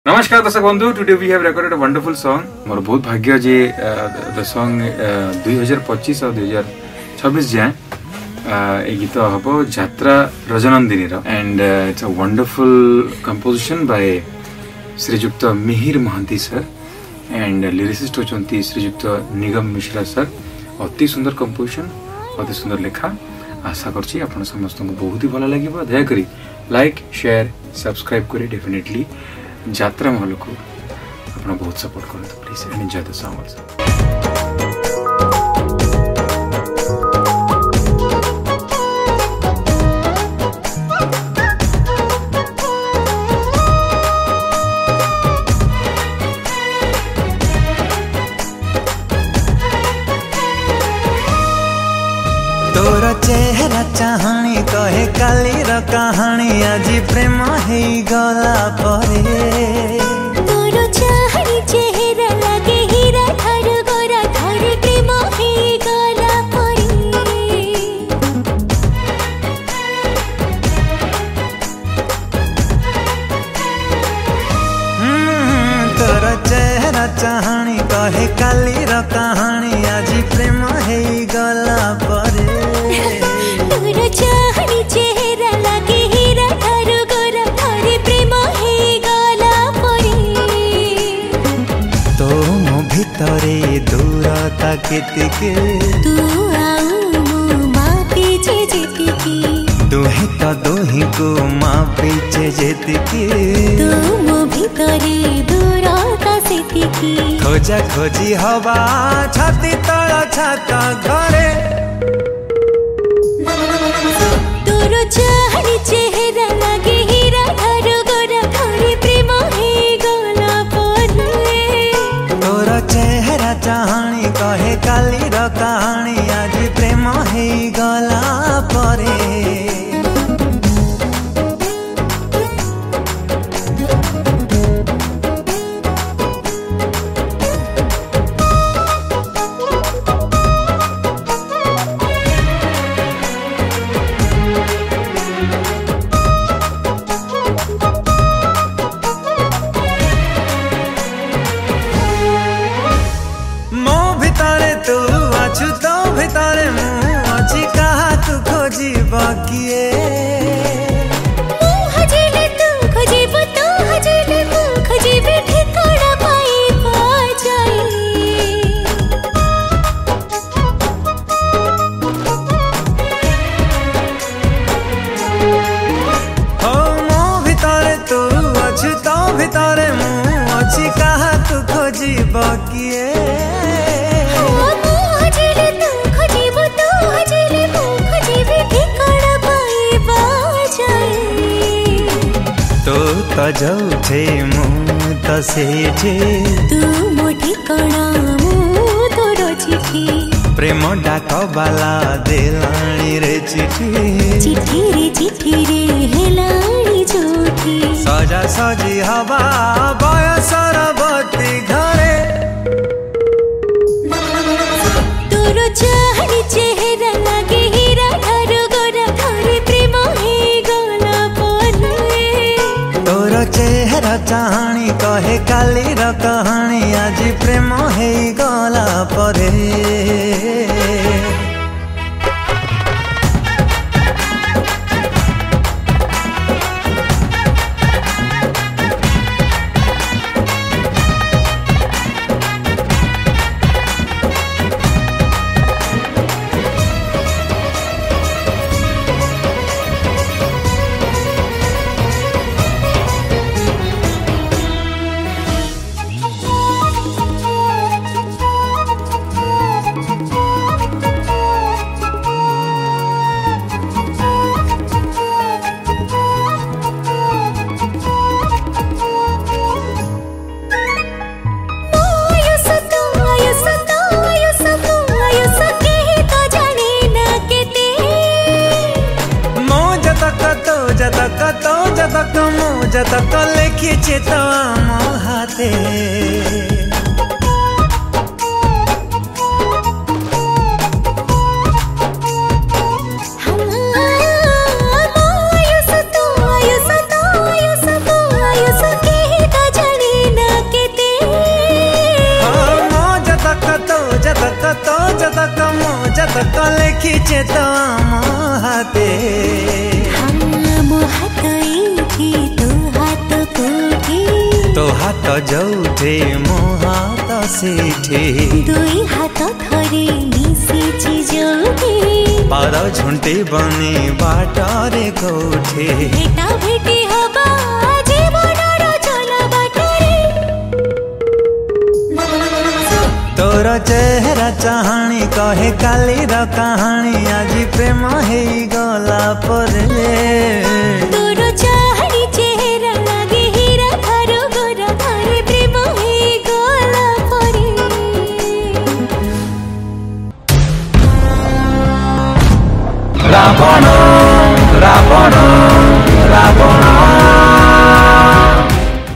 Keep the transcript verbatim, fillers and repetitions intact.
नमस्कार दर्शक बंधु, today we have recorded a wonderful song. मोर बहुत भाग्य जे द सॉन्ग दुई हजार पच्चीस और दुई हजार छब्बीस जाए ए गीत हम Yatra Rajnandini and it's a wonderful composition by Shriyukta Mihir Mohanty sir and lyricist होचंती श्रीजुक्त निगम मिश्रा सर। अति सुंदर कंपोजिशन, अति सुंदर लेखा। आशा करछि आपण समस्त को बहुत ही भल लागिबो। दया करी लाइक शेयर सब्सक्राइब करी डेफिनेटली यात्रा महल को अपना बहुत सपोर्ट करते please and enjoy the song also. तोर चेहरा चाहनी कहे काली र कहानी आज प्रेम हे गला परे। तोर चाहनी चेहरा लगे हीरा धर गोरा धर प्रेम हे गला परे। तोर चेहरा चाहनी कहे काली र कहानी आज प्रेम हे गला परे। तोर चाहनी चेहरा लगे हीरा धर गोरा धर प्रेम हे गला परे। तो मो भितरे दूरता केतिके तू आउ मो मापे जे जेतिके। तू ही तो दोही को मापे जेतिके। तू मो भितरे दूरता सेतिके। खोजा खोजी हवा छाती तल छात घरे। तोर चाहनी चेहरा लगे हीरा धर गोरा धर प्रेम हे गला परे। तोर चेहरा चाहनी कहे काली र कहानी आज प्रेम हे गला परे। तू अच्छु तो भितरे मुँह अच्छी कहा तू खोजी बाकिए। मुँह हजेले तू खोजिब तू हजेले तू खोजिब ठिकाना पाई पा जाई। हो मो भितरे तू अच्छु तो भितरे मुँह अच्छी कहा तू खोजी बाकिए। तो तो जाऊे मुँह तो सेठे। तू मोठी कणा मु तोर चिठी। प्रेम डाक बाला देलाणी रे चिठी। चिठी रे चिठी रे हेलाणी जोठी। सजा सजी हवा बयसर बती घरे। तोर चाहनी चेहरा लगे हीरा धर गोरा धर प्रेम हे गला परे। तोर चेहरा चाहनी कहे काली र कहानी आज प्रेम हे गला परे। जतक तो जतक मो जतक लिखिछे तो आम हाथे। आयुष तो आयुष तो आयुष तो आयुष के ଲେଖିଛେ ତ ଆମ ହାତେ ମୋ ହାତ ଏଇଠି ତୋ ହାତ କୋଉଠି ତୋ ହାତ ଯୋଉଠି ମୋ ହାତ ସେଇଠି ଦୁଇ ହାତ ଥରେ ମିଶିଛି ଯୋଉଠି ପାଦ ଝୁଣ୍ଟି ବନି ବାଟରେ କୋଉଠି ଭେଟା ଭେଟି ହବା ଜୀବନର ଚଲା ବାଟରେ ତୋର ଚେହେରା ଚାହାଣି କହେ କାଲିର କାହାଣୀ ଆଜି ପ୍ରେମ ହେଇଗଲା ପରେ